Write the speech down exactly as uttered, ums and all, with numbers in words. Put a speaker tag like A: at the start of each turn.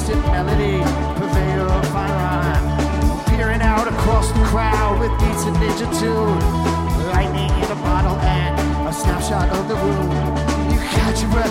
A: distant melody, purveyor of fine rhyme, peering out across the crowd with beats and ninja tune, lightning in a bottle and a snapshot of the room. You catch your breath